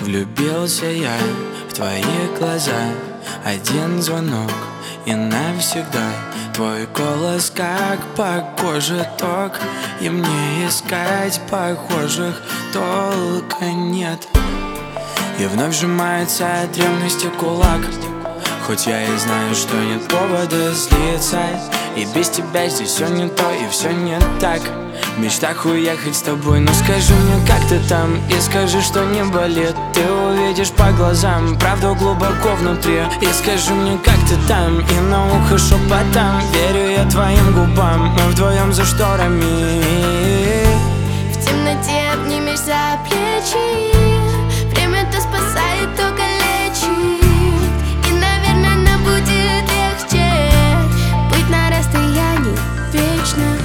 Влюбился я в твои глаза, один звонок и навсегда. Твой голос как по коже ток, и мне искать похожих толка нет. И вновь сжимается от ревности кулак, хоть я и знаю, что нет повода злиться. И без тебя здесь все не то и все не так. В мечтах уехать с тобой, но скажи мне, как ты там, и скажи, что не болит. Ты увидишь по глазам правду глубоко внутри. И скажи мне, как ты там, и на ухо шепотом. Верю я твоим губам, мы вдвоем за шторами. В темноте обнимешь за плечи. Время-то спасает, только лечит. И, наверное, нам будет легче быть на расстоянии вечно.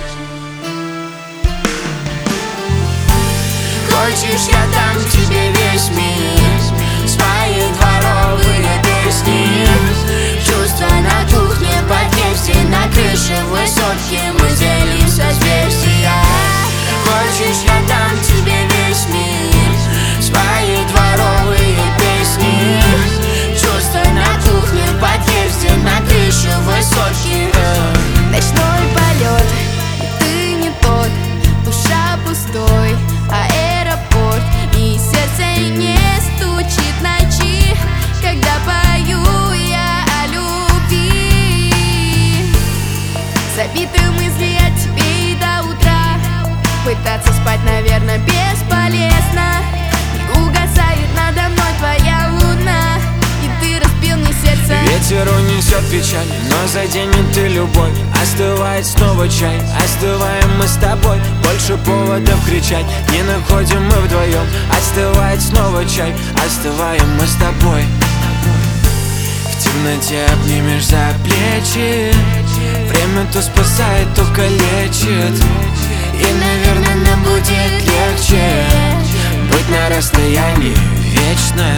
Хочешь, я дам тебе весь мир, свои дворовые песни. Чувства на кухне, подъезде, на крыше высотки мы делим созвездия. Хочешь, я дам тебе весь мир, свои дворовые песни. Чувства на кухне, подъезде, на крыше высотки. Ночной полет, ты не тот, душа пустой, аэропорт, и сердце не стучит ночи, когда пою я о любви. Забиты мысли о тебе и до утра. Пытаться спать, наверное, бесполезно. И угасает надо мной твоя луна, и ты разбил мне сердце. Ветер унесет печаль, но заденет и любовь. Остывает снова чай, остываем мы с тобой. Больше поводов кричать не находим мы вдвоем. Остывает снова чай, остываем мы с тобой. В темноте обнимешь за плечи. Время то спасает, то калечит. И, наверное, нам будет легче быть на расстоянии вечно.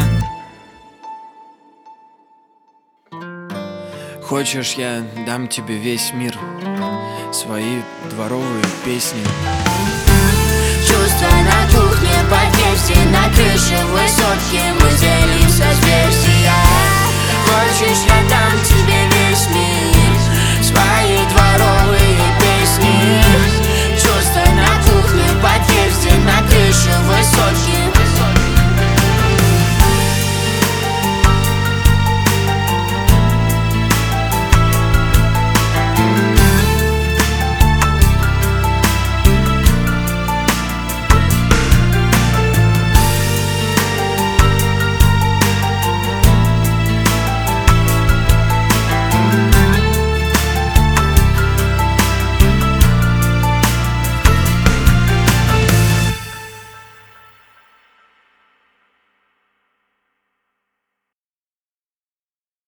Хочешь, я дам тебе весь мир, свои дворовые песни. Чувства на кухне, подъезде, на крыше высотки мы делим созвездия.